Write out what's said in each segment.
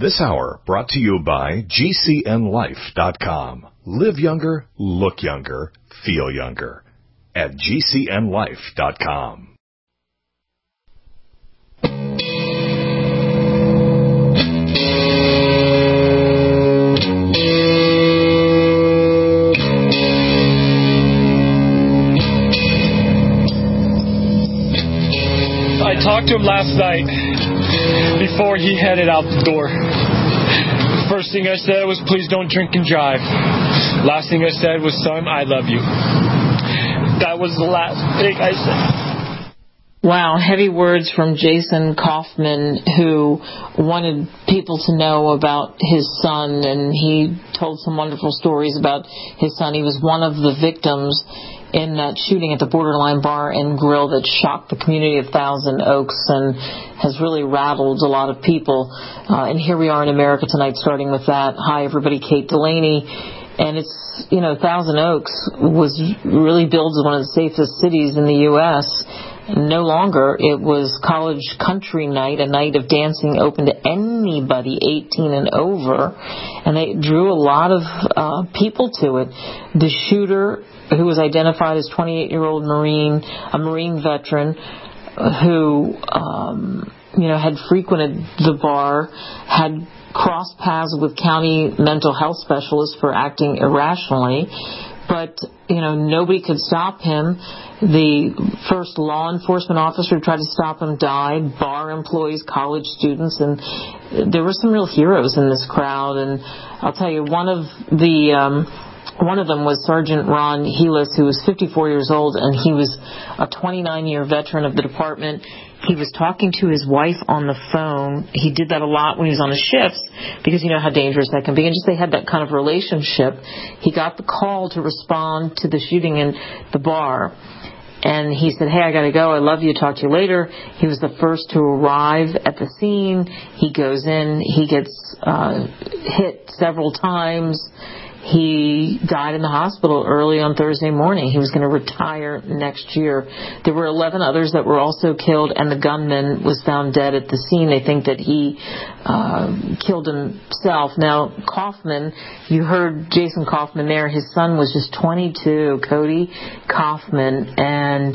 This hour brought to you by GCNLife.com. Live younger, look younger, feel younger at GCNLife.com. I talked to him last night before he headed out the door. First thing I said was, please don't drink and drive. Last thing I said was, son, I love you. That was the last thing I said. Wow, heavy words from Jason Kaufman, who wanted people to know about his son, and he told some wonderful stories about his son. He was one of the victims in that shooting at the Borderline Bar and Grill that shocked the community of Thousand Oaks and has really rattled a lot of people. And here we are in America tonight, starting with that. Hi, everybody, Kate Delaney. And it's, Thousand Oaks was really billed as one of the safest cities in the U.S. No longer. It was college country night, a night of dancing open to anybody 18 and over. And they drew a lot of people to it. The shooter, who was identified as 28-year-old Marine, a Marine veteran who, had frequented the bar, had crossed paths with county mental health specialists for acting irrationally. But, nobody could stop him. The first law enforcement officer who tried to stop him died, bar employees, college students, and there were some real heroes in this crowd. And I'll tell you, one of them was Sergeant Ron Helis, who was 54 years old, and he was a 29-year veteran of the department. He was talking to his wife on the phone. He did that a lot when he was on his shifts because you know how dangerous that can be. And just they had that kind of relationship. He got the call to respond to the shooting in the bar. And he said, hey, I got to go. I love you. Talk to you later. He was the first to arrive at the scene. He goes in. He gets hit several times. He died in the hospital early on Thursday morning. He was going to retire next year. There were 11 others that were also killed, and the gunman was found dead at the scene. They think that he killed himself. Now, Kaufman, you heard Jason Kaufman there. His son was just 22, Cody Kaufman, and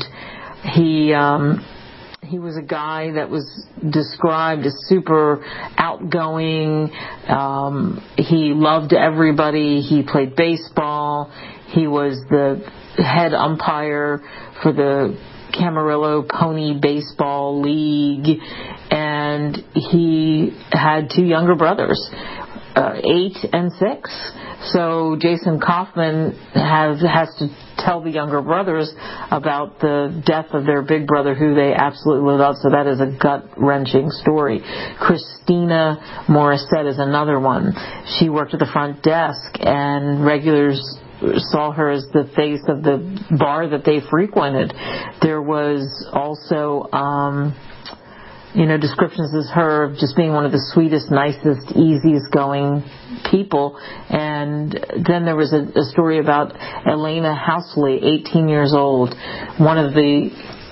he was a guy that was described as super outgoing. He loved everybody. He played baseball. He was the head umpire for the Camarillo Pony Baseball League. And he had two younger brothers, 8 and 6. So Jason Kaufman has to tell the younger brothers about the death of their big brother, who they absolutely loved. So that is a gut-wrenching story. Christina Morissette is another one. She worked at the front desk, and regulars saw her as the face of the bar that they frequented. There was also descriptions as her of just being one of the sweetest, nicest, easiest going people. And then there was a story about Elena Housley, 18 years old, one of the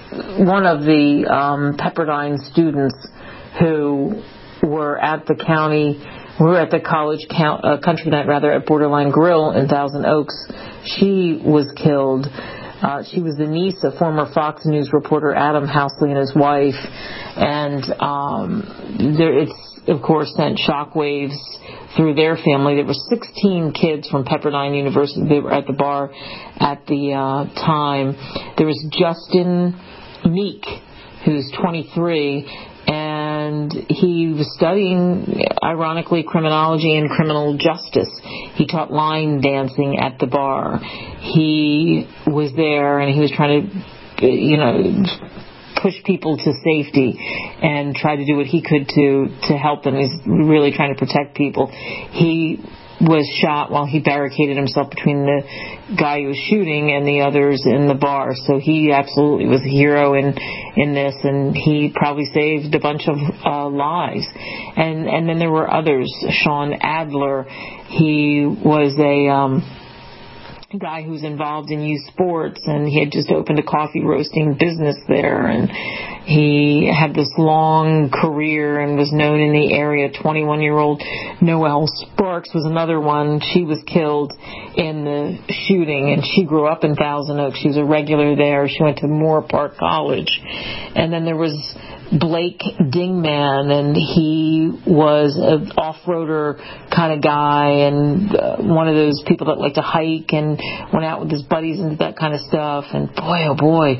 Pepperdine students who were at the college country night at Borderline Grill in Thousand Oaks. She was killed. She was the niece of former Fox News reporter Adam Housley and his wife, and it's of course sent shockwaves through their family. There were 16 kids from Pepperdine University. They were at the bar at the time. There was Justin Meek, who's 23, and he was studying, ironically, criminology and criminal justice. He taught line dancing at the bar. He was there, and he was trying to, push people to safety and try to do what he could to help them. He's really trying to protect people. He was shot while he barricaded himself between the guy who was shooting and the others in the bar. So he absolutely was a hero in this, and he probably saved a bunch of lives. And then there were others. Sean Adler, he was guy who's involved in youth sports, and he had just opened a coffee roasting business there, and he had this long career and was known in the area. 21-year-old Noelle Sparks was another one. She was killed in the shooting, and she grew up in Thousand Oaks. She was a regular there. She went to Moore Park College. And then there was Blake Dingman, and he was an off-roader kind of guy, and one of those people that like to hike and went out with his buddies and did that kind of stuff. And boy, oh boy,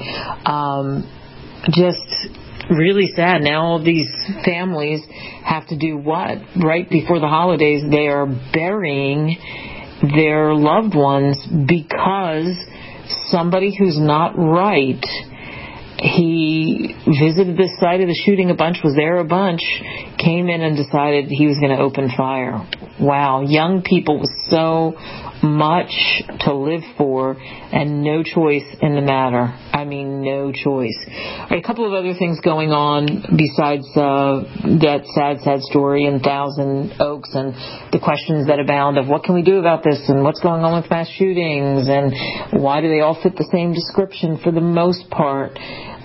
just really sad. Now all these families have to do what? Right before the holidays, they are burying their loved ones because somebody who's not right, he visited this site of the shooting a bunch, was there a bunch, came in and decided he was going to open fire. Wow, young people with so much to live for and no choice in the matter. I mean, no choice. A couple of other things going on besides that sad story in Thousand Oaks and the questions that abound of what can we do about this and what's going on with mass shootings and why do they all fit the same description for the most part.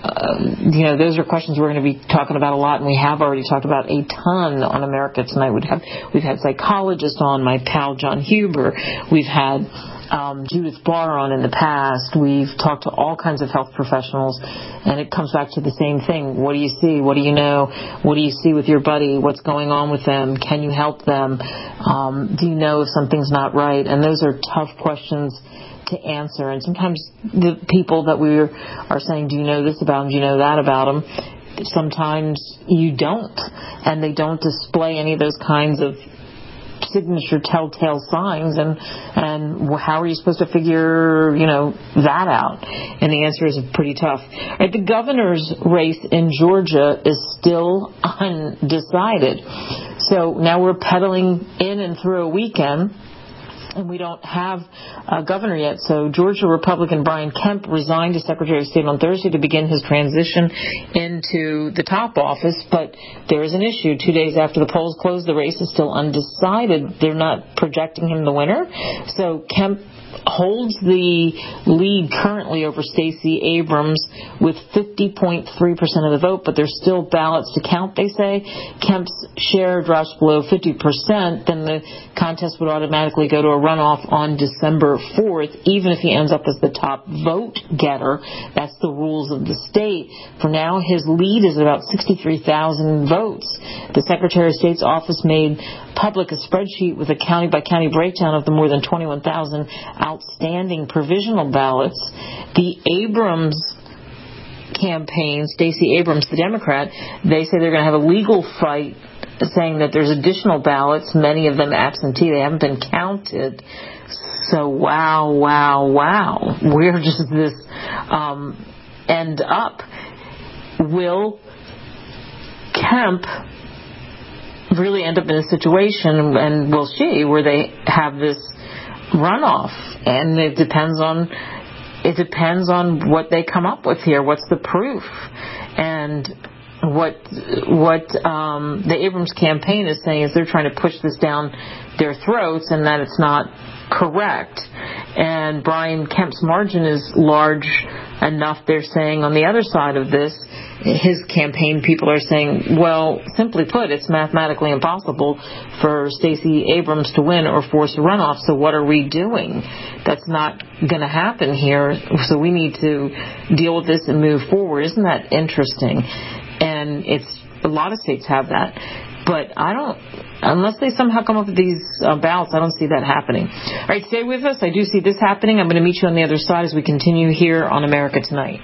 Those are questions we're going to be talking about a lot, and we have already talked about a ton on America Tonight. We've had psychologists on, my pal John Huber. We've had Judith Barr on in the past. We've talked to all kinds of health professionals, and it comes back to the same thing. What do you see? What do you know? What do you see with your buddy? What's going on with them? Can you help them? Do you know if something's not right? And those are tough questions to answer, and sometimes the people that we are saying, do you know this about them, do you know that about them, sometimes you don't, and they don't display any of those kinds of signature telltale signs, and how are you supposed to figure that out? And the answer is pretty tough. Right, the governor's race in Georgia is still undecided, so now we're pedaling in and through a weekend, and we don't have a governor yet. So Georgia Republican Brian Kemp resigned as Secretary of State on Thursday to begin his transition into the top office. But there is an issue. 2 days after the polls closed, the race is still undecided. They're not projecting him the winner. So Kemp holds the lead currently over Stacey Abrams with 50.3% of the vote, but there's still ballots to count, they say. Kemp's share drops below 50%, then the contest would automatically go to a runoff on December 4th, even if he ends up as the top vote getter. That's the rules of the state. For now, his lead is about 63,000 votes. The Secretary of State's office made public a spreadsheet with a county-by-county breakdown of the more than 21,000 outstanding provisional ballots. The Abrams campaign, Stacey Abrams, the Democrat, they say they're going to have a legal fight saying that there's additional ballots, many of them absentee. They haven't been counted. So wow. Where does this end up? Will Kemp really end up in a situation, and will she, where they have this runoff? And it depends on what they come up with here. What's the proof? And what the Abrams campaign is saying is they're trying to push this down their throats, and that it's not correct. And Brian Kemp's margin is large enough, they're saying, on the other side of this. His campaign people are saying, well, simply put, it's mathematically impossible for Stacey Abrams to win or force a runoff, so what are we doing? That's not going to happen here, so we need to deal with this and move forward. Isn't that interesting? And a lot of states have that, but unless they somehow come up with these ballots, I don't see that happening. All right, stay with us. I do see this happening. I'm going to meet you on the other side as we continue here on America Tonight.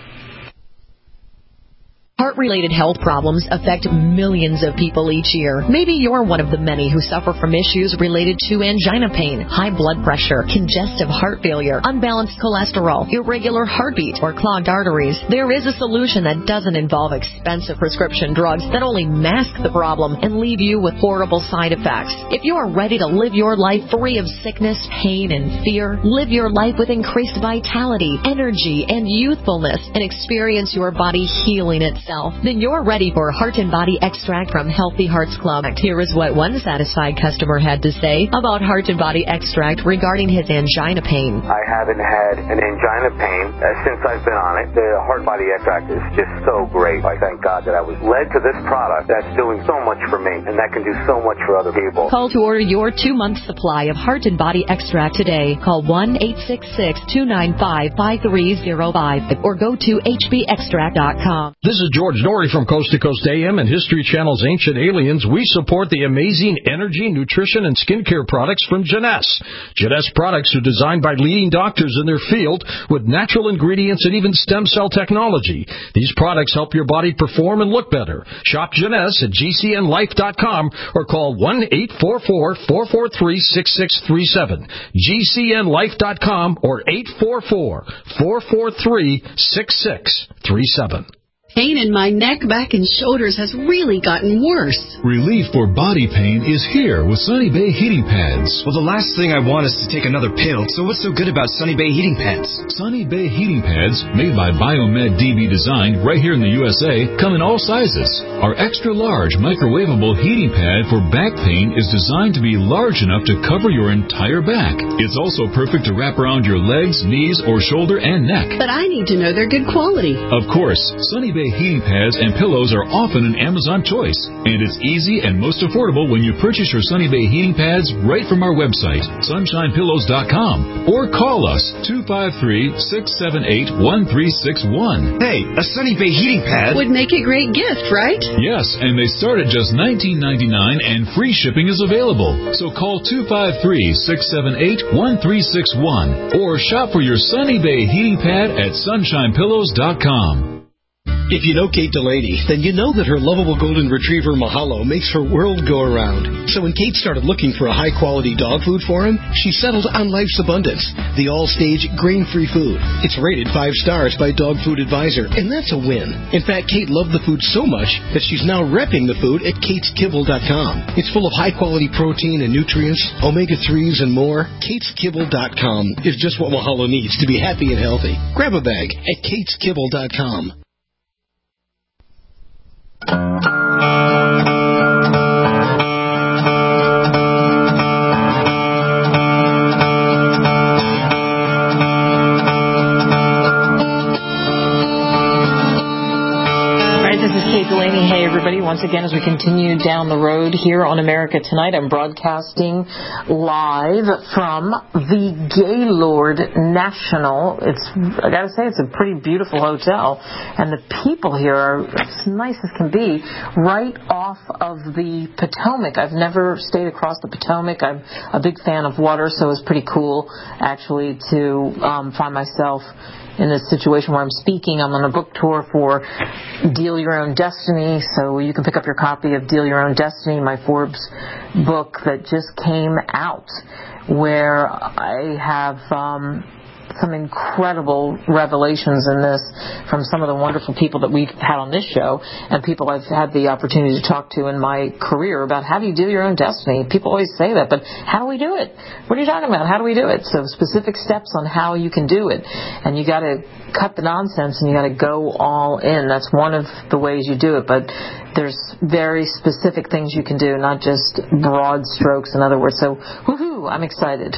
Heart-related health problems affect millions of people each year. Maybe you're one of the many who suffer from issues related to angina pain, high blood pressure, congestive heart failure, unbalanced cholesterol, irregular heartbeat, or clogged arteries. There is a solution that doesn't involve expensive prescription drugs that only mask the problem and leave you with horrible side effects. If you are ready to live your life free of sickness, pain, and fear, live your life with increased vitality, energy, and youthfulness, and experience your body healing itself, yourself? Then you're ready for Heart and Body Extract from Healthy Hearts Club. Here is what one satisfied customer had to say about Heart and Body Extract regarding his angina pain. I haven't had an angina pain since I've been on it. The Heart Body Extract is just so great. I thank God that I was led to this product that's doing so much for me, and that can do so much for other people. Call to order your 2-month supply of Heart and Body Extract today. Call 1-866-295-5305 or go to hbextract.com. This is George Norrie from Coast to Coast AM and History Channel's Ancient Aliens. We support the amazing energy, nutrition, and skincare products from Jeunesse. Jeunesse products are designed by leading doctors in their field with natural ingredients and even stem cell technology. These products help your body perform and look better. Shop Jeunesse at gcnlife.com or call 1-844-443-6637. gcnlife.com or 844-443-6637. Pain in my neck, back, and shoulders has really gotten worse. Relief for body pain is here with Sunny Bay Heating Pads. Well, the last thing I want is to take another pill, so what's so good about Sunny Bay Heating Pads? Sunny Bay Heating Pads, made by Biomed DB Design right here in the USA, come in all sizes. Our extra-large microwavable heating pad for back pain is designed to be large enough to cover your entire back. It's also perfect to wrap around your legs, knees, or shoulder and neck. But I need to know they're good quality. Of course, Sunny Bay heating pads and pillows are often an Amazon choice, and it's easy and most affordable when you purchase your Sunny Bay heating pads right from our website, sunshinepillows.com, or call us 253-678-1361. Hey, a Sunny Bay heating pad would make a great gift, right? Yes, and they start at just $19.99 and free shipping is available. So call 253-678-1361 or shop for your Sunny Bay heating pad at sunshinepillows.com. If you know Kate Delaney, then you know that her lovable golden retriever Mahalo makes her world go around. So when Kate started looking for a high-quality dog food for him, she settled on Life's Abundance, the all-stage grain-free food. It's rated 5 stars by Dog Food Advisor, and that's a win. In fact, Kate loved the food so much that she's now repping the food at kateskibble.com. It's full of high-quality protein and nutrients, omega-3s, and more. kateskibble.com is just what Mahalo needs to be happy and healthy. Grab a bag at kateskibble.com. Hey everybody, once again as we continue down the road here on America Tonight, I'm broadcasting live from the Gaylord National. I gotta say, it's a pretty beautiful hotel, and the people here are as nice as can be, right off of the Potomac. I've never stayed across the Potomac. I'm a big fan of water, so it's pretty cool actually to find myself in this situation where I'm speaking. I'm on a book tour for Deal Your Own Destiny, so you can pick up your copy of Deal Your Own Destiny, my Forbes book that just came out, where I have some incredible revelations in this from some of the wonderful people that we've had on this show and people I've had the opportunity to talk to in my career about how do you deal your own destiny. People always say that, but how do we do it? What are you talking about? How do we do it? So specific steps on how you can do it. And you got to cut the nonsense and you got to go all in. That's one of the ways you do it, but there's very specific things you can do, not just broad strokes, in other words. So, woohoo, I'm excited.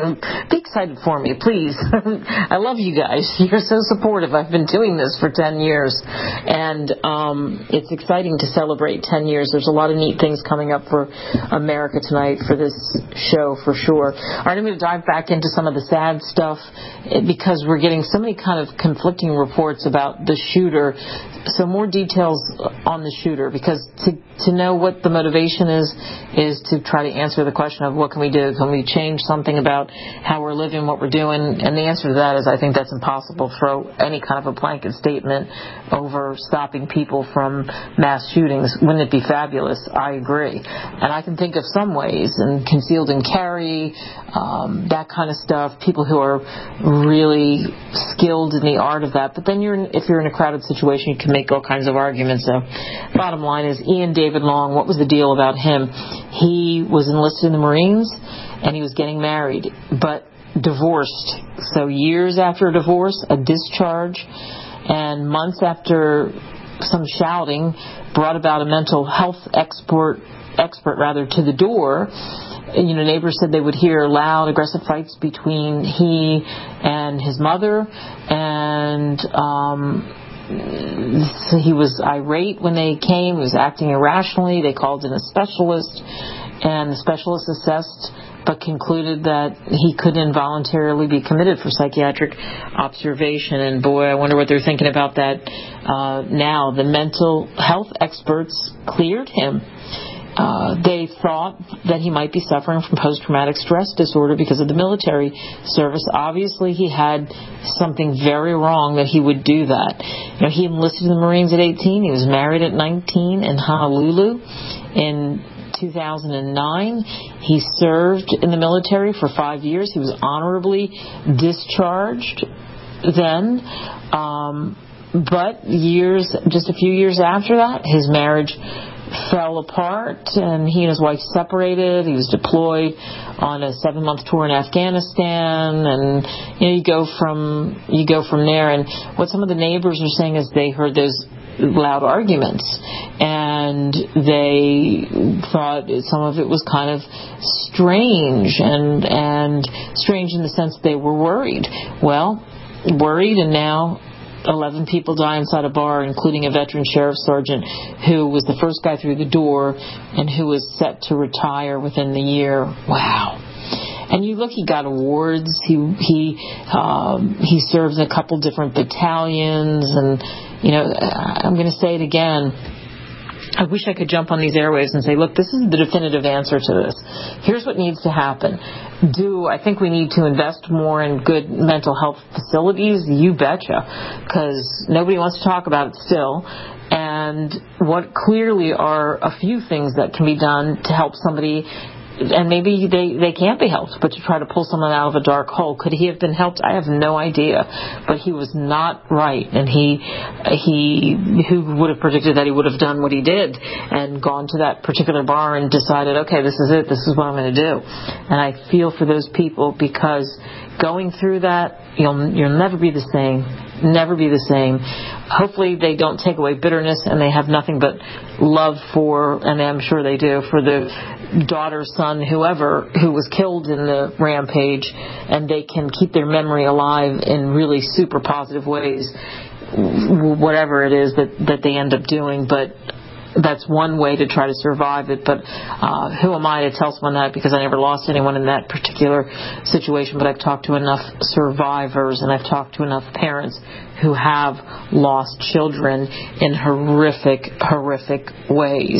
Be excited for me, please. I love you guys. You're so supportive. I've been doing this for 10 years, and it's exciting to celebrate 10 years. There's a lot of neat things coming up for America Tonight for this show, for sure. All right, I'm going to dive back into some of the sad stuff because we're getting so many kind of conflicting reports about the shooter. So more details on the shooter, because to know what the motivation is to try to answer the question of what can we do? Can we change something about how we're living, what we're doing? And the answer to that is I think that's impossible. Throw any kind of a blanket statement over stopping people from mass shootings. Wouldn't it be fabulous? I agree. And I can think of some ways, and concealed and carry, that kind of stuff, people who are really skilled in the art of that. But then if you're in a crowded situation, you can make all kinds of arguments. So bottom line is Ian David Long, what was the deal about him? He was enlisted in the Marines and he was getting married, but divorced. So years after a divorce, a discharge, and months after some shouting brought about a mental health expert to the door. Neighbors said they would hear loud, aggressive fights between he and his mother, and he was irate when they came. He was acting irrationally. They called in a specialist, and the specialist assessed but concluded that he could involuntarily be committed for psychiatric observation. And boy, I wonder what they're thinking about that now. The mental health experts cleared him. They thought that he might be suffering from post-traumatic stress disorder because of the military service. Obviously, he had something very wrong that he would do that. He enlisted in the Marines at 18. He was married at 19 in Honolulu. In 2009, he served in the military for 5 years. He was honorably discharged then. But just a few years after that, his marriage fell apart, and he and his wife separated. He was deployed on a 7-month tour in Afghanistan, and you go from there. And what some of the neighbors are saying is they heard those loud arguments, and they thought some of it was kind of strange, and strange in the sense they were worried. And now 11 people die inside a bar, including a veteran sheriff sergeant who was the first guy through the door and who was set to retire within the year. Wow. And you look, he got awards. He serves in a couple different battalions, and I'm going to say it again. I wish I could jump on these airwaves and say, look, this is the definitive answer to this. Here's what needs to happen. I think we need to invest more in good mental health facilities? You betcha, because nobody wants to talk about it still. And what clearly are a few things that can be done to help somebody, and maybe they can't be helped, but to try to pull someone out of a dark hole. Could he have been helped? I have no idea. But he was not right, and who would have predicted that he would have done what he did and gone to that particular bar and decided, okay, this is it, this is what I'm going to do. And I feel for those people, because going through that, you'll never be the same. Never be the same. Hopefully they don't take away bitterness, and they have nothing but love for, and I'm sure they do, for the daughter, son, whoever who was killed in the rampage, and they can keep their memory alive in really super positive ways, whatever it is that they end up doing. But that's one way to try to survive it. But who am I to tell someone that, because I never lost anyone in that particular situation. But I've talked to enough survivors, and I've talked to enough parents who have lost children in horrific ways.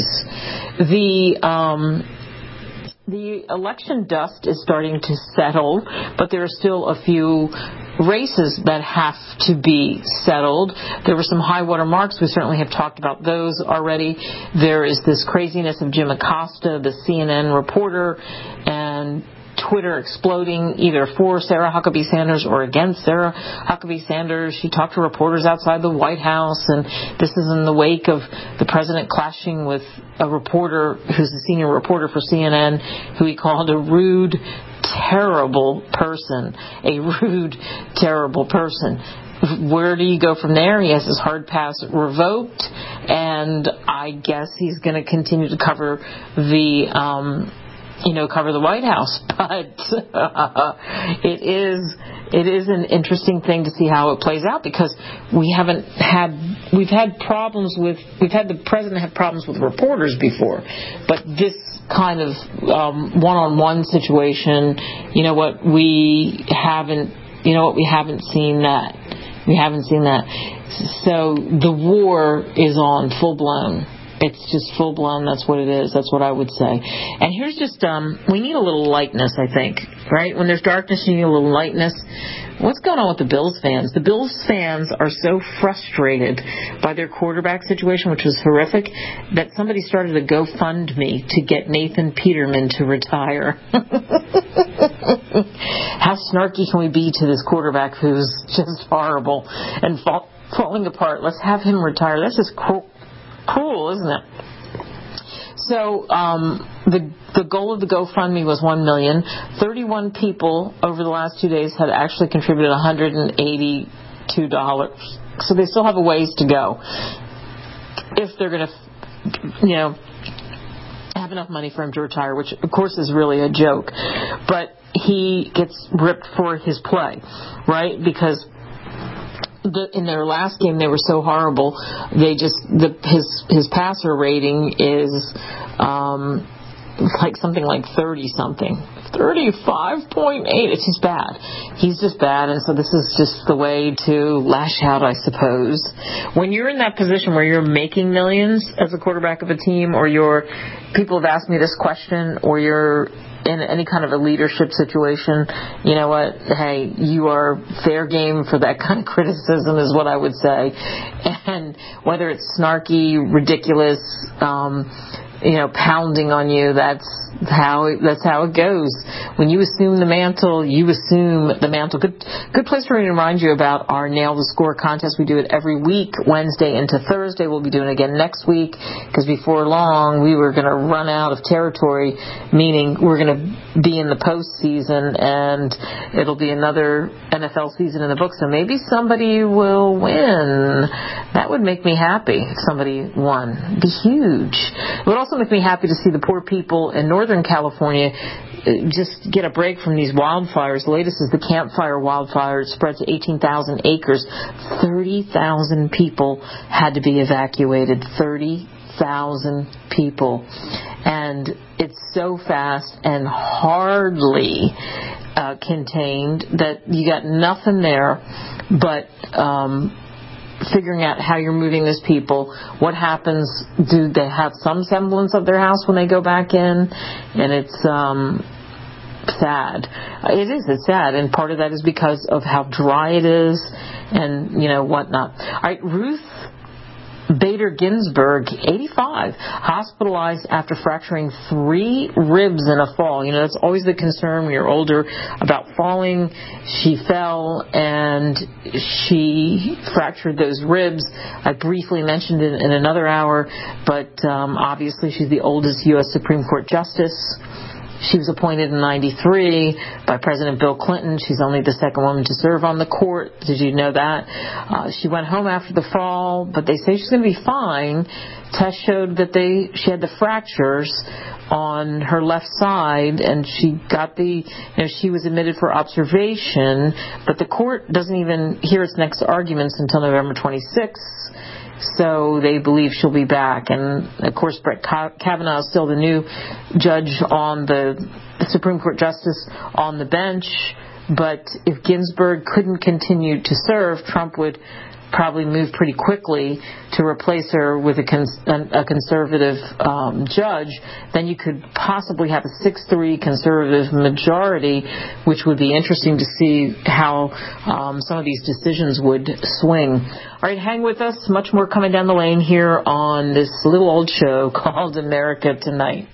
The election dust is starting to settle, but there are still a few races that have to be settled. There were some high water marks. We certainly have talked about those already. There is this craziness of Jim Acosta, the CNN reporter, and Twitter exploding either for Sarah Huckabee Sanders or against Sarah Huckabee Sanders. She talked to reporters outside the White House, and this is in the wake of the president clashing with a reporter who's a senior reporter for CNN, who he called a rude, terrible person. A rude, terrible person. Where do you go from there? He has his hard pass revoked, and I guess he's going to continue to cover the White House. But it is an interesting thing to see how it plays out, because we've had the president have problems with reporters before, but this kind of one-on-one situation, we haven't seen that. We haven't seen that. So the war is on full blown. It's just full-blown. That's what it is. That's what I would say. And here's just, we need a little lightness, I think, right? When there's darkness, you need a little lightness. What's going on with the Bills fans? The Bills fans are so frustrated by their quarterback situation, which was horrific, that somebody started a GoFundMe to get Nathan Peterman to retire. How snarky can we be to this quarterback who's just horrible and falling apart? Let's have him retire. That's just cruel, isn't it? So the goal of the GoFundMe was $1 million. 31 people over the last 2 days had actually contributed $182. So they still have a ways to go. if they're going to, have enough money for him to retire, which of course is really a joke. But he gets ripped for his play, right? Because in their last game they were so horrible. They just his passer rating is like something like 30-something. 35.8. It's just bad. He's just bad, and so this is just the way to lash out, I suppose. When you're in that position where you're making millions as a quarterback of a team, or people have asked me this question, or you're in any kind of a leadership situation, you know what? Hey, you are fair game for that kind of criticism is what I would say. And whether it's snarky, ridiculous, pounding on you, that's how it goes. When you assume the mantle, you assume the mantle. Good place for me to remind you about our Nail the Score contest. We do it every week, Wednesday into Thursday. We'll be doing it again next week, because before long we were going to run out of territory, meaning we're going to be in the postseason and it'll be another NFL season in the book. So maybe somebody will win. That would make me happy if somebody won. It'd be huge. It would also make me happy to see the poor people in Northern California just get a break from these wildfires. The latest is the Camp Fire wildfire. It spread to 18,000 acres. 30,000 people had to be evacuated. 30,000 people. And it's so fast and hardly contained that you got nothing there but figuring out how you're moving these people. What happens? Do they have some semblance of their house when they go back in? And it's sad. It's sad. And part of that is because of how dry it is and, whatnot. All right, Ruth Bader Ginsburg, 85, hospitalized after fracturing 3 ribs in a fall. That's always the concern when you're older about falling. She fell and she fractured those ribs. I briefly mentioned it in another hour, but obviously she's the oldest U.S. Supreme Court justice. She was appointed in 93 by President Bill Clinton. She's only the second woman to serve on the court. Did you know that? She went home after the fall, but they say she's going to be fine. Tests showed that she had the fractures on her left side, and she got she was admitted for observation, but the court doesn't even hear its next arguments until November 26th. So they believe she'll be back. And, of course, Brett Kavanaugh is still the new judge on the Supreme Court justice on the bench. But if Ginsburg couldn't continue to serve, Trump would probably move pretty quickly to replace her with a conservative judge. Then you could possibly have a 6-3 conservative majority, which would be interesting to see how some of these decisions would swing. All right, hang with us. Much more coming down the lane here on this little old show called America Tonight.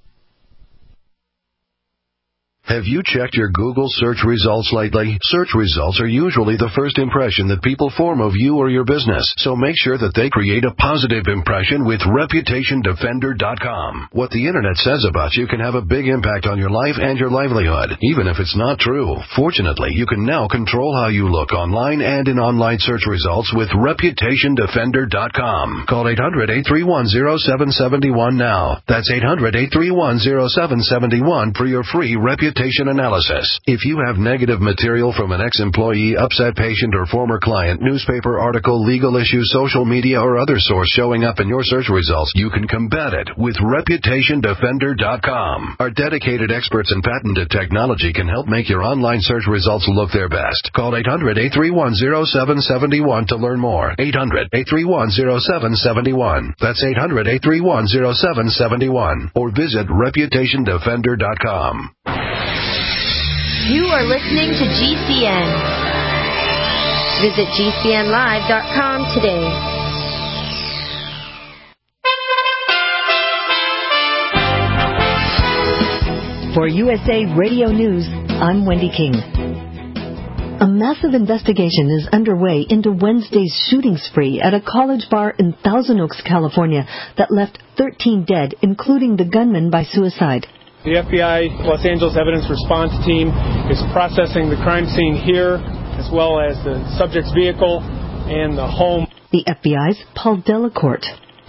Have you checked your Google search results lately? Search results are usually the first impression that people form of you or your business, so make sure that they create a positive impression with ReputationDefender.com. What the Internet says about you can have a big impact on your life and your livelihood, even if it's not true. Fortunately, you can now control how you look online and in online search results with ReputationDefender.com. Call 800-831-0771 now. That's 800-831-0771 for your free reputation analysis. If you have negative material from an ex-employee, upset patient, or former client, newspaper article, legal issue, social media, or other source showing up in your search results, you can combat it with ReputationDefender.com. Our dedicated experts in patented technology can help make your online search results look their best. Call 800-831-0771 to learn more. 800-831-0771. That's 800-831-0771. Or visit ReputationDefender.com. You are listening to GCN. Visit GCNlive.com today. For USA Radio News, I'm Wendy King. A massive investigation is underway into Wednesday's shooting spree at a college bar in Thousand Oaks, California, that left 13 dead, including the gunman by suicide. The FBI Los Angeles Evidence Response Team is processing the crime scene here, as well as the subject's vehicle and the home. The FBI's Paul Delacourt.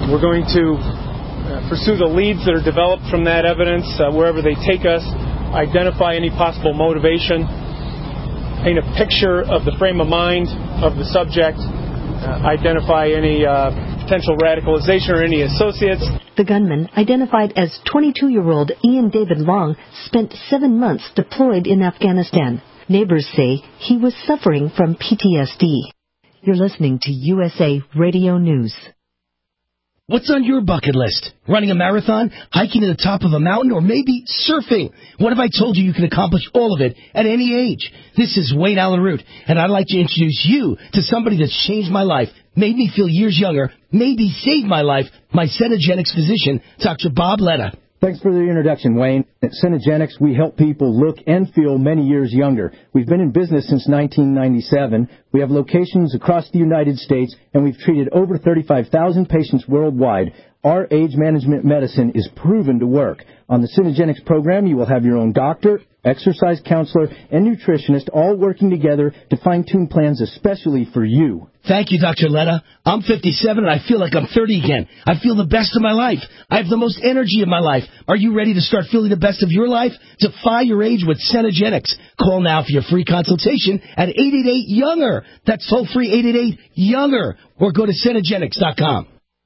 We're going to pursue the leads that are developed from that evidence wherever they take us, identify any possible motivation, paint a picture of the frame of mind of the subject, identify any potential radicalization or any associates. The gunman, identified as 22-year-old Ian David Long, spent 7 months deployed in Afghanistan. Neighbors say he was suffering from PTSD. You're listening to USA Radio News. What's on your bucket list? Running a marathon, hiking to the top of a mountain, or maybe surfing? What if I told you can accomplish all of it at any age? This is Wayne Allen Root, and I'd like to introduce you to somebody that's changed my life, made me feel years younger, maybe saved my life, my Cenegenics physician, Dr. Bob Letta. Thanks for the introduction, Wayne. At Cenegenics, we help people look and feel many years younger. We've been in business since 1997. We have locations across the United States, and we've treated over 35,000 patients worldwide. Our age management medicine is proven to work. On the Cenegenics program, you will have your own doctor, exercise counselor, and nutritionist all working together to fine-tune plans especially for you. Thank you, Dr. Letta. I'm 57 and I feel like I'm 30 again. I feel the best of my life. I have the most energy of my life. Are you ready to start feeling the best of your life? Defy your age with Cenegenics. Call now for your free consultation at 888-YOUNGER. That's toll-free 888-YOUNGER. Or go to Cenegenics.com.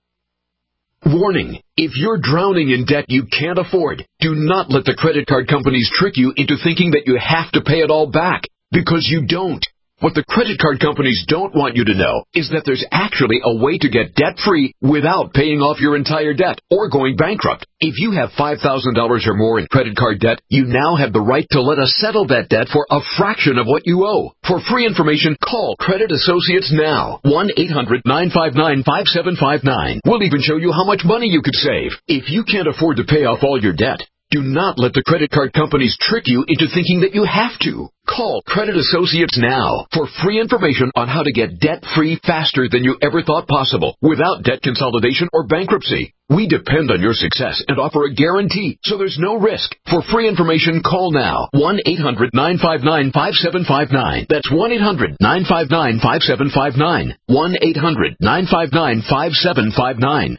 Warning, if you're drowning in debt you can't afford, do not let the credit card companies trick you into thinking that you have to pay it all back, because you don't. What the credit card companies don't want you to know is that there's actually a way to get debt-free without paying off your entire debt or going bankrupt. If you have $5,000 or more in credit card debt, you now have the right to let us settle that debt for a fraction of what you owe. For free information, call Credit Associates now. 1-800-959-5759. We'll even show you how much money you could save. If you can't afford to pay off all your debt, do not let the credit card companies trick you into thinking that you have to. Call Credit Associates now for free information on how to get debt-free faster than you ever thought possible without debt consolidation or bankruptcy. We depend on your success and offer a guarantee, so there's no risk. For free information, call now. 1-800-959-5759. That's 1-800-959-5759. 1-800-959-5759.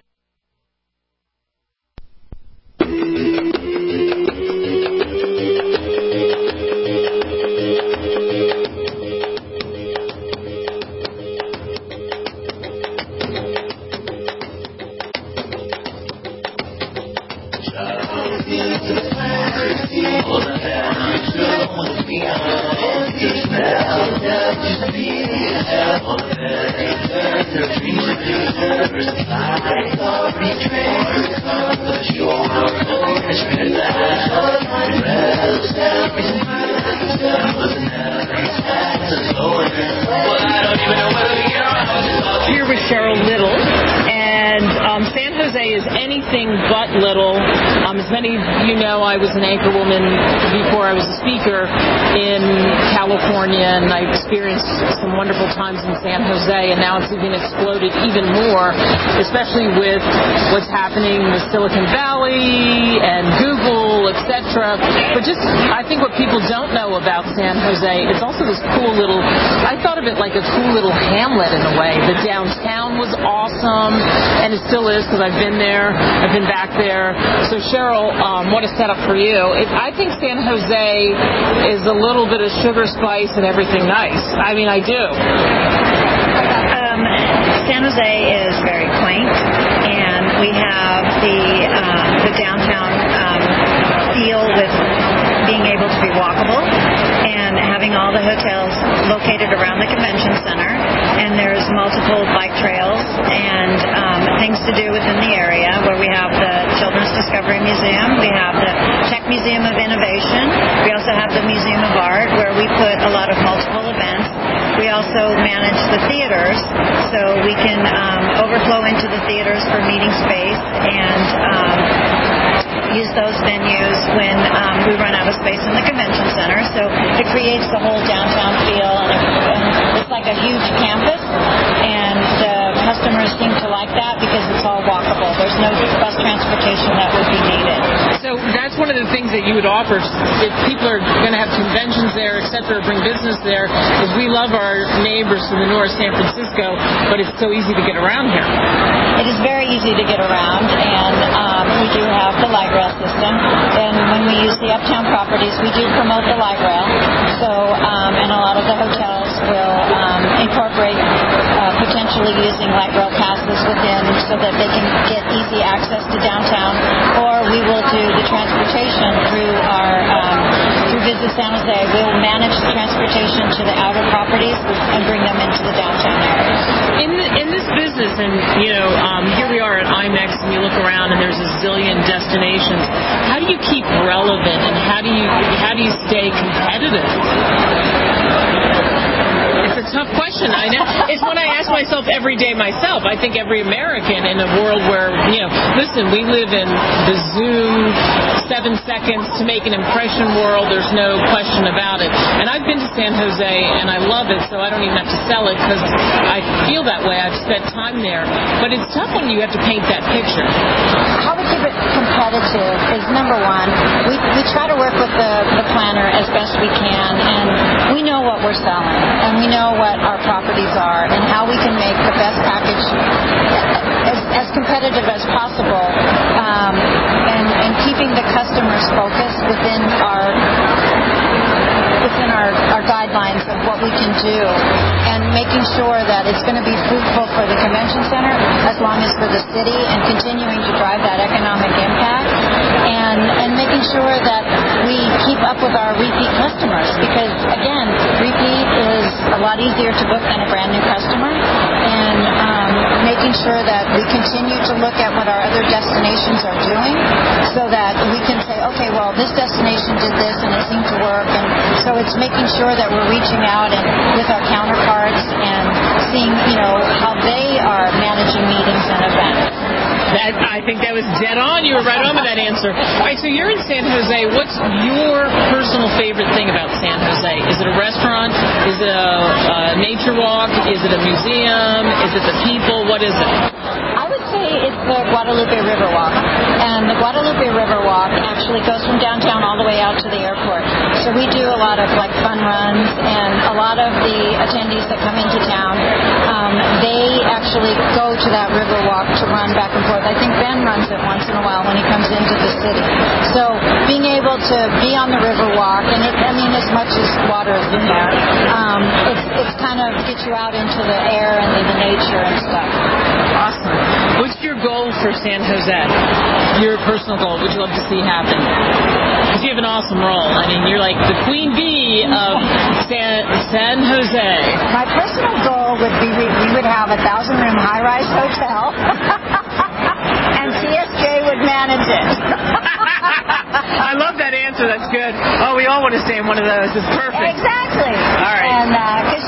Here with Cheryl Little, and San Jose is anything but little. As many of you know, I was an anchor woman before I was a speaker in California, and I experienced some wonderful times in San Jose, and now it's even exploded even more, especially with what's happening with Silicon Valley and Google, etc. But just, I think what people don't know about San Jose, it's also this cool little, I thought of it like a cool little hamlet in a way. The downtown was awesome, and it still is because I've been there, I've been back there. So Cheryl, what a setup for you. I think San Jose is a little bit of sugar, spice, and everything nice. I mean, I do. San Jose is very quaint, and we have the downtown feel with being able to be walkable and having all the hotels located around the convention center, and there's multiple bike trails and things to do within the area where we have the Children's Discovery Museum, we have the Tech Museum of Innovation, we also have the Museum of Art where we put a lot of multiple events. We also manage the theaters, so we can overflow into the theaters for meeting space and use those venues when we run out of space in the convention center. So it creates the whole downtown feel, and it's like a huge campus, and the customers seem to like that because it's all walkable. There's no bus transportation that would be needed. So that's one of the things that you would offer if people are going to have conventions there, et cetera, bring business there, is we love our neighbors to the north, San Francisco, but it's so easy to get around here. It is very easy to get around, and we do have the light rail system. And when we use the uptown properties, we do promote the light rail. So, and a lot of the hotels will incorporate potentially using light rail passes within so that they can get easy access to downtown, or we will do the transportation through our through Visit San Jose. We'll manage the transportation to the outer properties and bring them into the downtown area. In this business, and here we are at IMEX, and you look around, and there's a zillion destinations. How do you keep relevant, and how do you stay competitive? It's a tough question. I know. It's one I ask myself every day myself. I think every American in a world where, listen, we live in the Zoom 7 seconds to make an impression world. There's no question about it. And I've been to San Jose, and I love it, so I don't even have to sell it because I feel that way. I've spent time there. But it's tough when you have to paint that picture. How we keep it competitive is, number one, we try to work with the planner as best we can, and we know what we're selling, and we know what our properties are, and how we can make the best package as competitive as possible, and keeping the customers focused within our guidelines of what we can do, and making sure that it's going to be fruitful for the convention center as long as for the city, and continuing to drive that economic impact, and making sure that we keep up with our repeat customers, because again, repeat is a lot easier to book than a brand new customer, and making sure that we continue to look at what our other destinations are doing, so that we can say, okay, well, this destination did this and it seemed to work, and so it's making sure that we're reaching out and with our counterparts and seeing, how they are managing meetings and events. I think that was dead on. You were right on with that answer. All right, so you're in San Jose. What's your personal favorite thing about San Jose? Is it a restaurant? Is it a nature walk? Is it a museum? Is it the people? What is it? I would say it's the Guadalupe River Walk. And the Guadalupe River Walk actually goes from downtown all the way out to the airport. So we do a lot of fun runs, and a lot of the attendees that come into town, they actually go to that river walk to run back and forth. I think Ben runs it once in a while when he comes into the city. So being able to be on the river walk, and as much as water is in there, it's kind of gets you out into the air and the nature and stuff. Awesome. What's your goal for San Jose? Your personal goal? What would you love to see happen? Because you have an awesome role. You're like the queen bee of San Jose. My personal goal would be we would have a 1,000-room high-rise hotel, and TSJ would manage it. I love that answer. That's good. Oh, we all want to stay in one of those. It's perfect. Exactly. All right. And because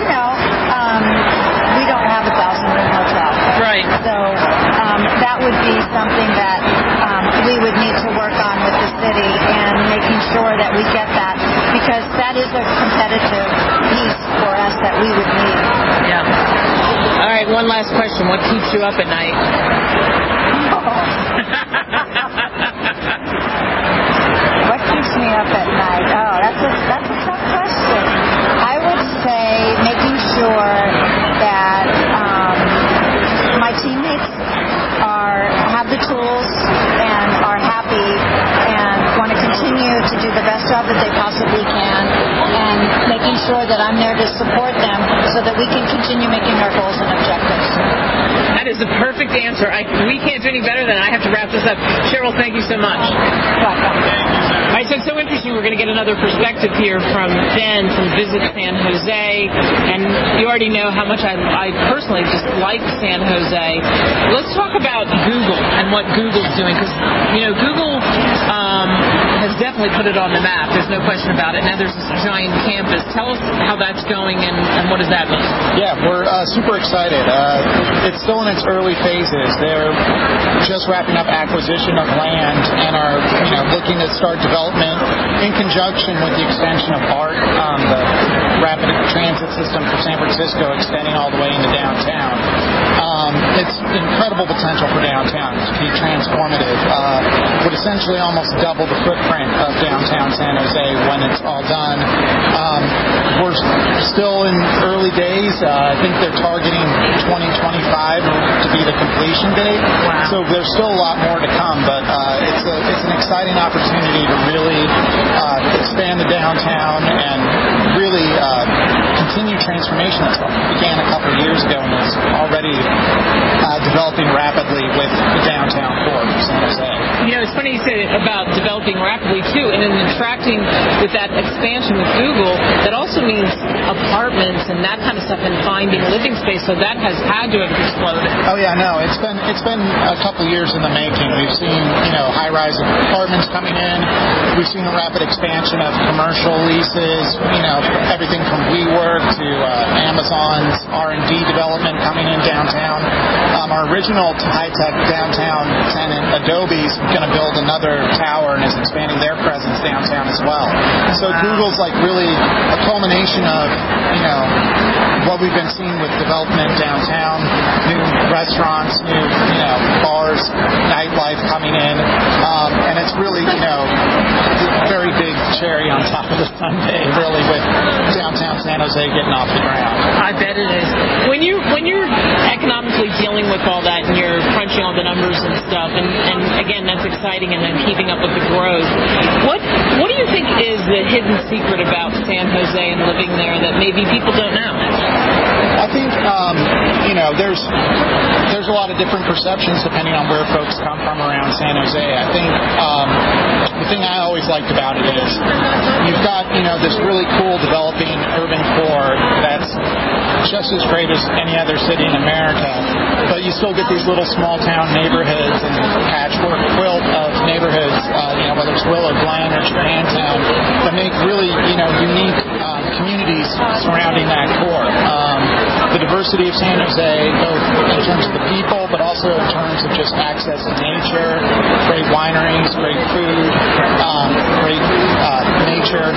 we don't have a 1,000-room hotel. Right. So that would be something that we would need to work on with the city, and making sure that we get that, because that is a competitive piece for us that we would need. Yeah. All right, one last question. What keeps you up at night? What keeps me up at night? Oh, that's a tough question. I would say making sure that my teammates have the tools and are happy and want to continue to do the best job that they possibly can, and making sure that I'm there to support them so that we can continue making our goals and objectives. That is the perfect answer. We can't do any better than I have to wrap this up. Cheryl, thank you so much. Welcome. All right, so it's so interesting. We're going to get another perspective here from Ben from Visit San Jose, and you already know how much I personally just like San Jose. Let's talk about Google and what Google's doing, because Google has definitely put it on the map. There's no question about it. Now there's this giant campus. Tell us how that's going and what does that mean? Yeah, we're super excited. It's still in its early phases. They're just wrapping up acquisition of land and are looking to start development in conjunction with the extension of ART, the rapid transit system for San Francisco, extending all the way into downtown. It's incredible potential for downtown to be transformative. Would essentially almost double the footprint of downtown San Jose when it's all done. We're still in early days. I think they're targeting 2025 to be the completion date. Wow. So there's still a lot more to come, but it's an exciting opportunity to really expand the downtown and really continue transformation that began a couple of years ago and is already developing rapidly with the downtown core of San Jose. It's funny you say about developing rapidly, too, and in attracting with that expansion with Google, that also means apartments and that kind of stuff and finding living space, so that has had to have exploded. Oh, yeah, no, it's been a couple years in the making. We've seen, high-rise apartments coming in. We've seen a rapid expansion of commercial leases, everything from WeWork to Amazon's R&D development coming in downtown. Our original high-tech downtown tenant, Adobe's going to build another tower and is expanding their presence downtown as well. So Google's really a culmination of, what we've been seeing with development downtown, new restaurants, new, bars, nightlife coming in, and it's really, a very big cherry on top of the sundae, really, with downtown San Jose getting off the ground. I bet it is. When you're economically dealing with all that and you're crunching all the numbers and stuff, and again, that's exciting, and then keeping up with the growth, what do you think is the hidden secret about San Jose and living there that maybe people don't know? I think, there's a lot of different perceptions depending on where folks come from around San Jose. I think the thing I always liked about it is you've got, this really cool developing urban core that's just as great as any other city in America, but you still get these little small town neighborhoods and patchwork quilt of neighborhoods, whether it's Willow Glen or Japantown, that make really, unique communities surrounding that core. The diversity of San Jose, both in terms of the people, but also in terms of just access to nature, great wineries, great food, great nature.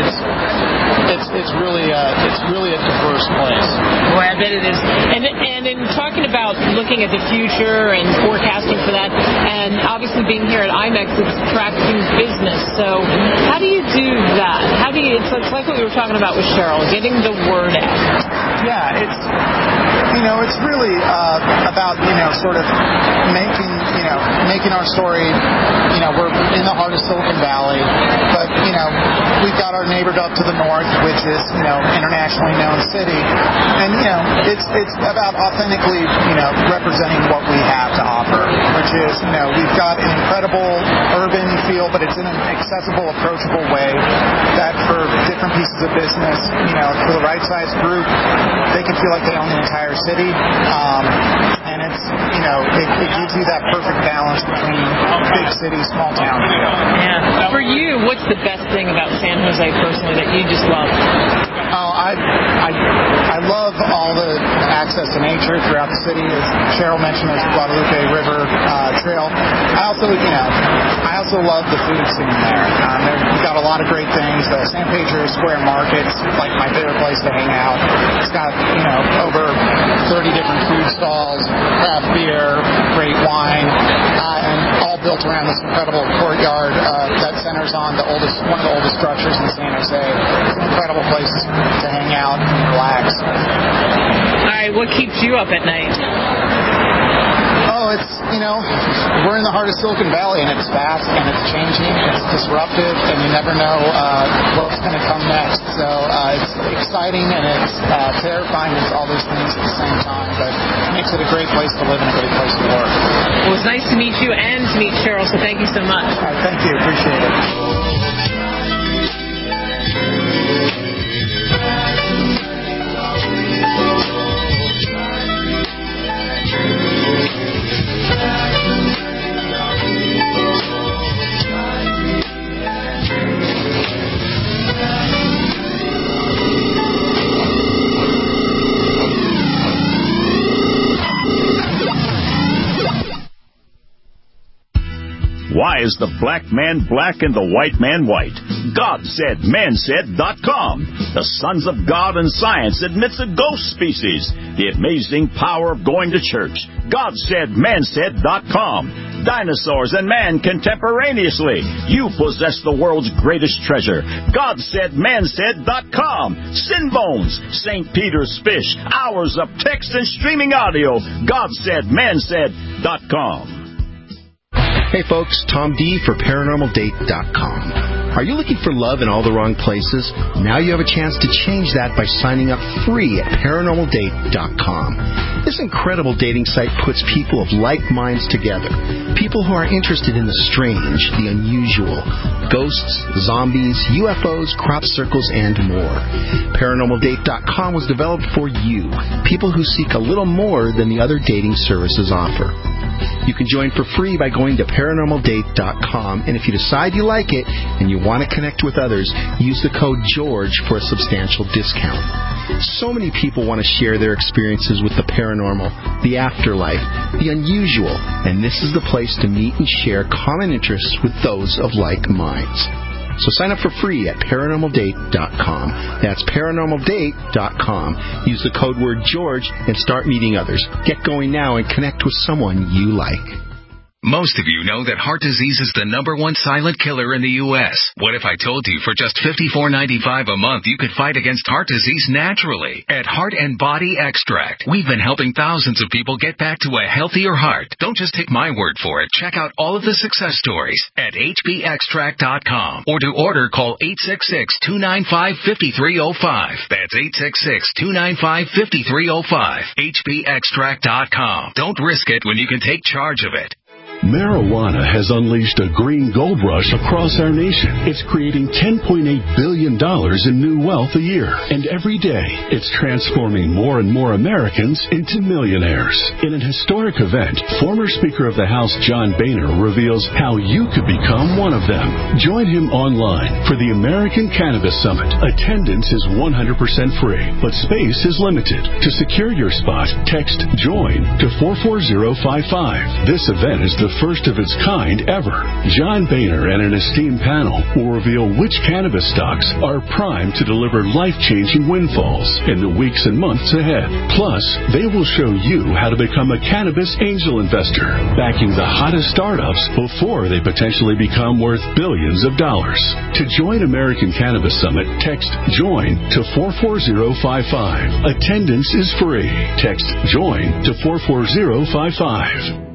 It's really a diverse place. Boy, I bet it is. And in talking about looking at the future and forecasting for that, and obviously being here at IMEX, it's attracting business. So how do you do that? It's like what we were talking about with Cheryl, getting the word out. Yeah, it's really about sort of making our story. We're in the heart of Silicon Valley, but we've got our neighbor up to the north, which is internationally known city, and it's about authentically representing what we have to offer, which is we've got an incredible urban feel, but it's in an accessible, approachable way that for different pieces of business, for the right size group, they can feel like they own the entire city, and it's it gives you that perfect balance between big city, small town feel. Yeah. For you, what's the best thing about San Jose personally that you just love? Oh, I love all the access to nature throughout the city. As Cheryl mentioned, there's the Guadalupe River Trail. I also love the food scene there. We've got a lot of great things. The San Pedro Square Market's like my favorite place to hang out. It's got over 30 different food stalls, craft beer, great wine, and all built around this incredible courtyard that centers on one of the oldest structures in San Jose. It's an incredible place to hang out and relax. All right, what keeps you up at night? Oh, it's, we're in the heart of Silicon Valley, and it's fast, and it's changing, it's disruptive, and you never know what's going to come next. So it's exciting, and it's terrifying. It's all those things at the same time, but it makes it a great place to live and a great place to work. Well, it was nice to meet you and to meet Cheryl, so thank you so much. All right, thank you. Appreciate it. Why is the black man black and the white man white? GodSaidManSaid.com. The Sons of God and Science admits a ghost species. The amazing power of going to church. GodSaidManSaid.com. Dinosaurs and man contemporaneously. You possess the world's greatest treasure. GodSaidManSaid.com. Sin Bones, St. Peter's Fish, hours of text and streaming audio. GodSaidManSaid.com. Hey folks, Tom D for ParanormalDate.com. Are you looking for love in all the wrong places? Now you have a chance to change that by signing up free at ParanormalDate.com. This incredible dating site puts people of like minds together. People who are interested in the strange, the unusual, ghosts, zombies, UFOs, crop circles, and more. ParanormalDate.com was developed for you, people who seek a little more than the other dating services offer. You can join for free by going to ParanormalDate.com, and if you decide you like it and you want to connect with others, use the code GEORGE for a substantial discount. So many people want to share their experiences with the paranormal, the afterlife, the unusual, and this is the place to meet and share common interests with those of like minds. So sign up for free at ParanormalDate.com. That's ParanormalDate.com. Use the code word George and start meeting others. Get going now and connect with someone you like. Most of you know that heart disease is the #1 silent killer in the U.S. What if I told you for just $54.95 a month you could fight against heart disease naturally? At Heart and Body Extract, we've been helping thousands of people get back to a healthier heart. Don't just take my word for it. Check out all of the success stories at hbextract.com. Or to order, call 866-295-5305. That's 866-295-5305. hbextract.com. Don't risk it when you can take charge of it. Marijuana has unleashed a green gold rush across our nation. It's creating $10.8 billion in new wealth a year. And every day, it's transforming more and more Americans into millionaires. In an historic event, former Speaker of the House John Boehner reveals how you could become one of them. Join him online for the American Cannabis Summit. Attendance is 100% free, but space is limited. To secure your spot, text JOIN to 44055. This event is the first of its kind ever. John Boehner and an esteemed panel will reveal which cannabis stocks are primed to deliver life-changing windfalls in the weeks and months ahead. Plus, they will show you how to become a cannabis angel investor, backing the hottest startups before they potentially become worth billions of dollars. To join American Cannabis Summit, text JOIN to 44055. Attendance is free. Text JOIN to 44055.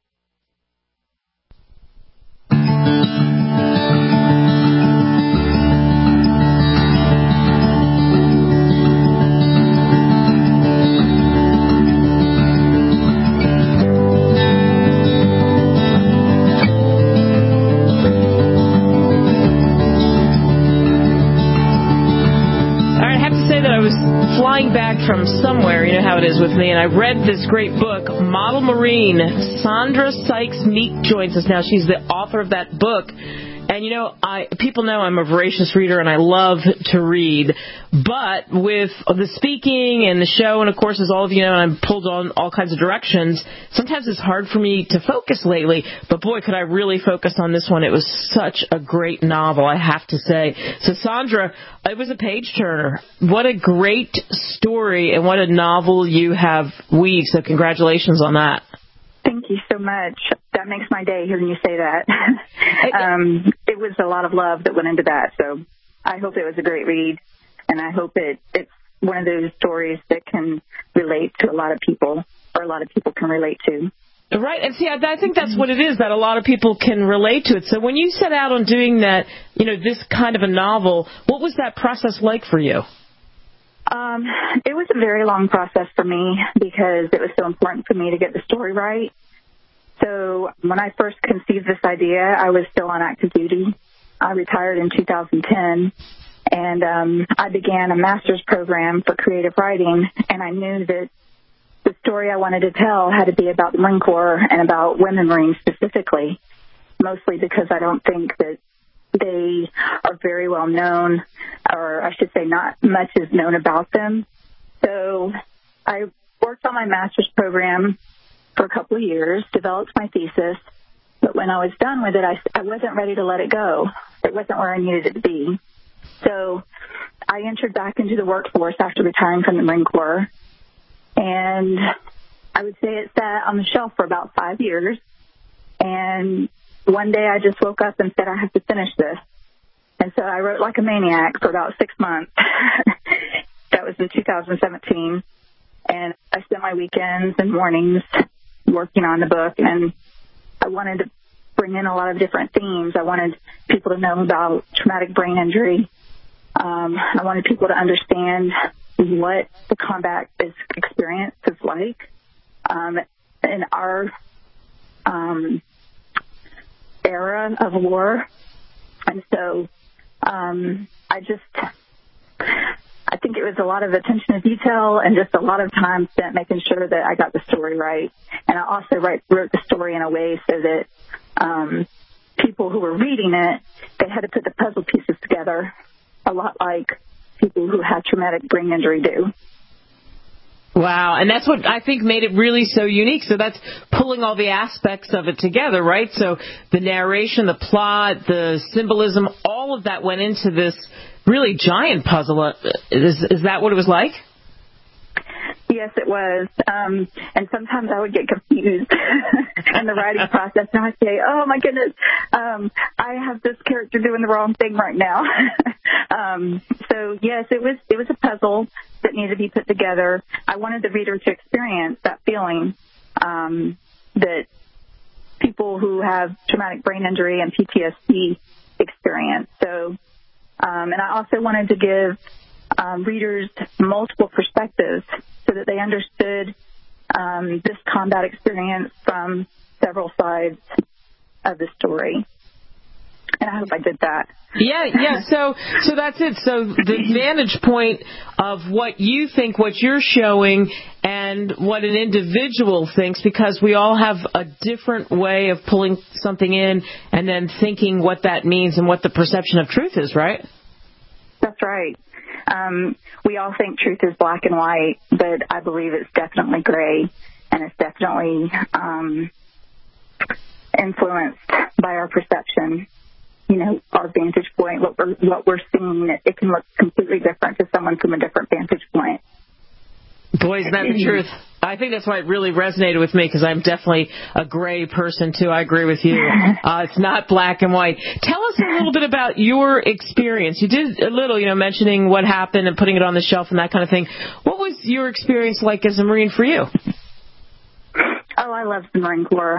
Back from somewhere, you know how it is with me, and I read this great book, Model Marine. Sandra Sykes Meek joins us now. She's the author of that book. And, you know, people know I'm a voracious reader, and I love to read. But with the speaking and the show, and, of course, as all of you know, I'm pulled on all kinds of directions, sometimes it's hard for me to focus lately. But, boy, could I really focus on this one. It was such a great novel, I have to say. So, Sandra, it was a page-turner. What a great story, and what a novel you have weaved. So congratulations on that. Thank you so much. That makes my day hearing you say that. It was a lot of love that went into that, so I hope it was a great read, and I hope it's one of those stories that can relate to a lot of people, or a lot of people can relate to. Right, and see, I think that's what it is, that a lot of people can relate to it. So when you set out on doing that, you know, this kind of a novel, what was that process like for you? It was a very long process for me because it was so important for me to get the story right. So when I first conceived this idea, I was still on active duty. I retired in 2010, and I began a master's program for creative writing, and I knew that the story I wanted to tell had to be about the Marine Corps and about women Marines specifically, mostly because I don't think that they are very well known, or I should say not much is known about them. So I worked on my master's program for a couple of years, developed my thesis, But when I was done with it, I wasn't ready to let it go. It wasn't where I needed it to be. So I entered back into the workforce after retiring from the Marine Corps. And I would say it sat on the shelf for about 5 years. And one day I just woke up and said, I have to finish this. And so I wrote like a maniac for about 6 months. That was in 2017. And I spent my weekends and mornings working on the book. And I wanted to bring in a lot of different themes. I wanted people to know about traumatic brain injury. I wanted people to understand what the combat experience is like in our era of war. And so I think it was a lot of attention to detail and just a lot of time spent making sure that I got the story right. And I also wrote the story in a way so that people who were reading it, they had to put the puzzle pieces together a lot like people who have traumatic brain injury do. Wow, and that's what I think made it really so unique. So that's pulling all the aspects of it together, right? So the narration, the plot, the symbolism, all of that went into this really giant puzzle. Is that what it was like? Yes, it was. And sometimes I would get confused in the writing process, and I'd say, oh, my goodness, I have this character doing the wrong thing right now. So, yes, it was a puzzle that needed to be put together. I wanted the reader to experience that feeling that people who have traumatic brain injury and PTSD experience. So, and I also wanted to give readers multiple perspectives so that they understood this combat experience from several sides of the story. And I hope I did that. Yeah. So that's it. So the vantage point of what you think, what you're showing, and what an individual thinks, because we all have a different way of pulling something in and then thinking what that means and what the perception of truth is, right? That's right. We all think truth is black and white, but I believe it's definitely gray, and it's definitely influenced by our perception. You know, our vantage point, what we're seeing, it can look completely different to someone from a different vantage point. Boy, isn't that the truth? I think that's why it really resonated with me, because I'm definitely a gray person, too. I agree with you. It's not black and white. Tell us a little bit about your experience. You did a little, mentioning what happened and putting it on the shelf and that kind of thing. What was your experience like as a Marine for you? Oh, I loved the Marine Corps.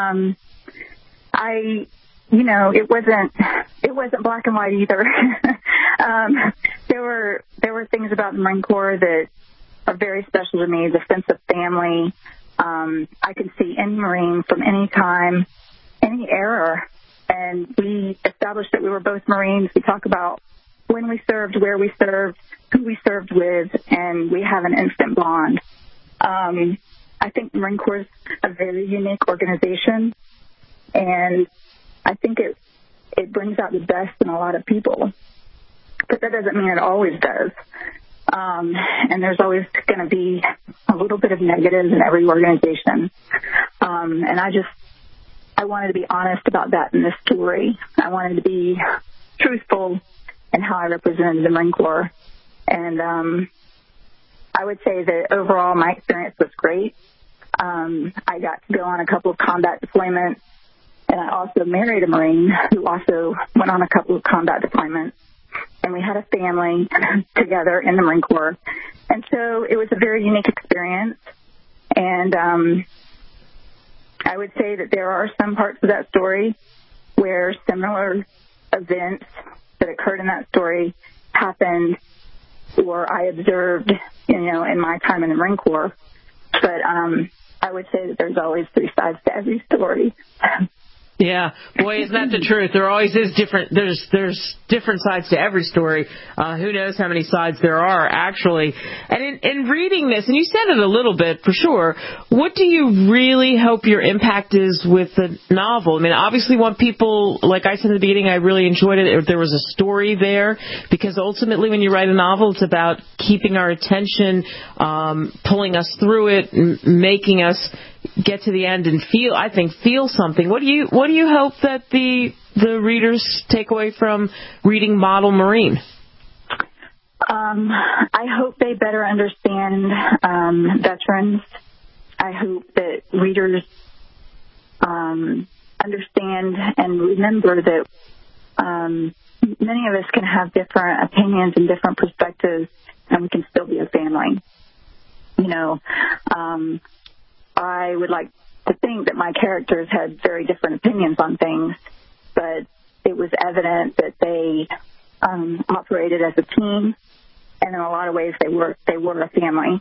It wasn't black and white either. There were things about the Marine Corps that are very special to me. The sense of family. I could see any Marine from any time, any era, and we established that we were both Marines. We talk about when we served, where we served, who we served with, and we have an instant bond. I think the Marine Corps is a very unique organization, and I think it brings out the best in a lot of people. But that doesn't mean it always does. And there's always going to be a little bit of negative in every organization. And I wanted to be honest about that in this story. I wanted to be truthful in how I represented the Marine Corps. And I would say that overall my experience was great. I got to go on a couple of combat deployments, and I also married a Marine who also went on a couple of combat deployments. And we had a family together in the Marine Corps. And so it was a very unique experience. And I would say that there are some parts of that story where similar events that occurred in that story happened or I observed, in my time in the Marine Corps. But I would say that there's always three sides to every story. Yeah, boy, isn't that the truth? There always is different. There's different sides to every story. Who knows how many sides there are, actually. And in reading this, and you said it a little bit for sure, what do you really hope your impact is with the novel? I mean, obviously, want people, like I said in the beginning, I really enjoyed it. There was a story there, because ultimately, when you write a novel, it's about keeping our attention, pulling us through it, making us get to the end and feel something. What do you hope that the readers take away from reading Model Marine? I hope they better understand veterans. I hope that readers understand and remember that many of us can have different opinions and different perspectives, and we can still be a family. You know, I would like to think that my characters had very different opinions on things, but it was evident that they operated as a team, and in a lot of ways they were a family.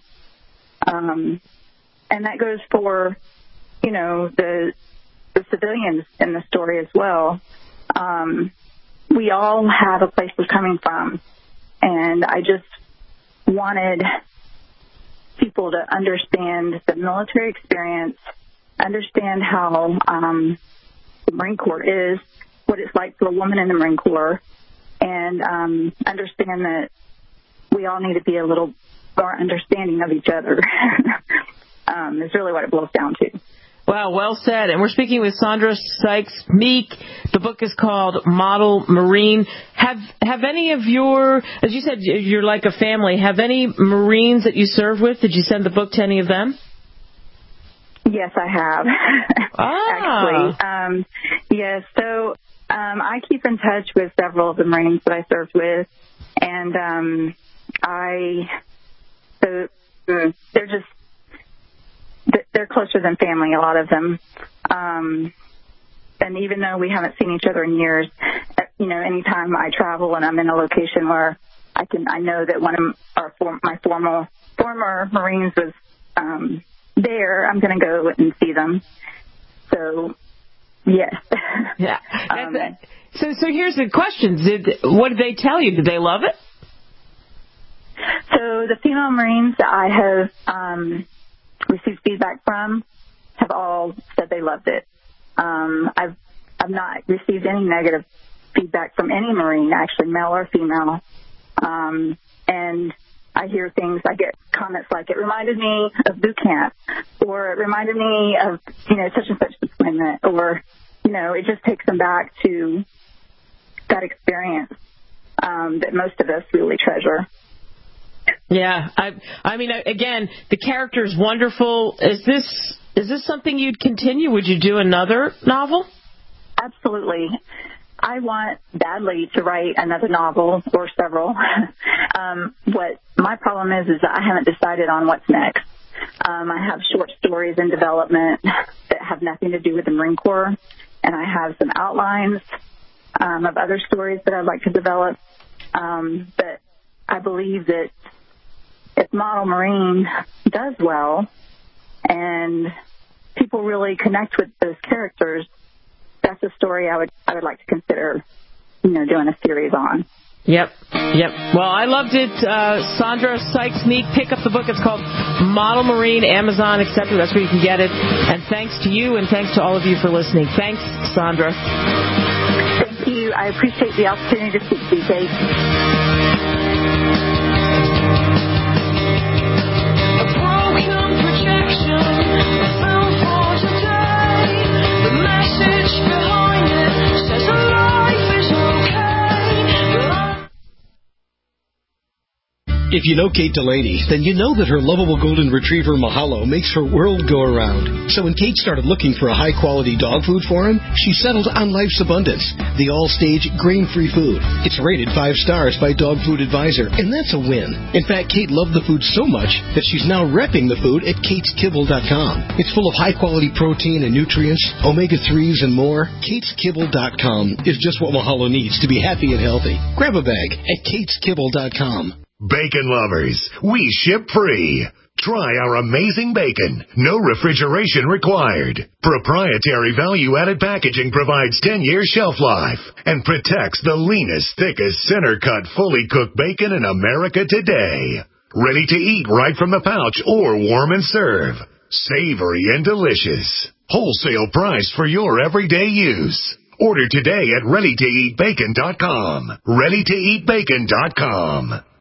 And that goes for, you know, the civilians in the story as well. We all have a place we're coming from, and I just wanted people to understand the military experience, understand how the Marine Corps is, what it's like for a woman in the Marine Corps, and understand that we all need to be a little more understanding of each other. Is really what it boils down to. Wow, well said. And we're speaking with Sandra Sykes-Meek. The book is called Model Marine. Have any of your, as you said, you're like a family, have any Marines that you serve with, did you send the book to any of them? Yes, I have. Actually. Yes, so I keep in touch with several of the Marines that I served with, and they're closer than family, a lot of them. And even though we haven't seen each other in years, you know, anytime I travel and I'm in a location where I know that one of my former Marines was there, I'm going to go and see them. So, yes. Yeah. So here's the question. What did they tell you? Did they love it? So the female Marines that I have received feedback from have all said they loved it. I've not received any negative feedback from any Marine, actually, male or female. And I hear things, I get comments like, it reminded me of boot camp, or it reminded me of, you know, such and such deployment, or, you know, it just takes them back to that experience that most of us really treasure. Yeah, I mean, again, the character is wonderful. Is this something you'd continue? Would you do another novel? Absolutely. I want badly to write another novel or several. What my problem is that I haven't decided on what's next. I have short stories in development that have nothing to do with the Marine Corps, and I have some outlines of other stories that I'd like to develop. But I believe that if Model Marine does well and people really connect with those characters, that's a story I would like to consider, you know, doing a series on. Yep. Well, I loved it. Sandra Sykes-Meek, pick up the book. It's called Model Marine, Amazon, etc. That's where you can get it. And thanks to you, and thanks to all of you for listening. Thanks, Sandra. Thank you. I appreciate the opportunity to speak to you, Kate. If you know Kate Delaney, then you know that her lovable golden retriever Mahalo makes her world go around. So when Kate started looking for a high-quality dog food for him, she settled on Life's Abundance, the all-stage grain-free food. It's rated 5 stars by Dog Food Advisor, and that's a win. In fact, Kate loved the food so much that she's now repping the food at KatesKibble.com. It's full of high-quality protein and nutrients, omega-3s, and more. KatesKibble.com is just what Mahalo needs to be happy and healthy. Grab a bag at KatesKibble.com. Bacon lovers, we ship free. Try our amazing bacon. No refrigeration required. Proprietary value-added packaging provides 10-year shelf life and protects the leanest, thickest, center-cut, fully cooked bacon in America today. Ready to eat right from the pouch or warm and serve. Savory and delicious. Wholesale price for your everyday use. Order today at ReadyToEatBacon.com. ReadyToEatBacon.com.